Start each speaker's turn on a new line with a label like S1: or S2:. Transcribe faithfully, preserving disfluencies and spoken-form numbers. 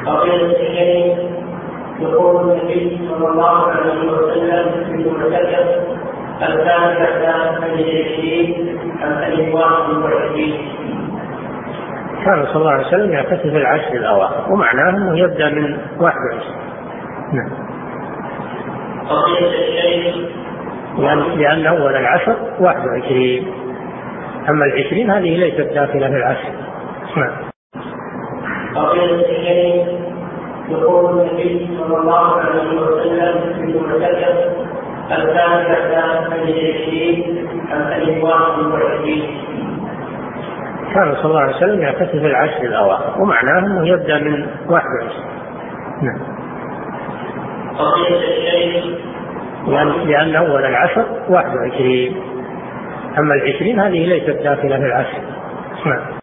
S1: فضيلة الشيخ، يقول النبي صلى الله عليه وسلم في المعتكف الثالثة من العشرين أم واحد وعشرين؟
S2: كان صلى الله عليه وسلم يعتكف العشر الأواخر، ومعناه أنه يبدأ من واحد وعشرين. نعم.
S1: فضيلة الشيخ،
S2: لأن, لأن أول العشر واحد وعشرين، أما العشرين هذه ليست داخلة في العشر. نعم.
S1: فضيلة الشيخ، يقول النبي صلى الله عليه وسلم في المعتكف الثالثة من العشرين أم واحد وعشرين؟
S2: كان صلى الله عليه وسلم يعتكف العشر الأواخر، ومعناه أنه يبدأ من واحد وعشرين. نعم.
S1: فضيلة الشيخ،
S2: لأن, لأن أول العشر واحد وعشرين، أما العشرين هذه ليست داخلة في العشر. نعم.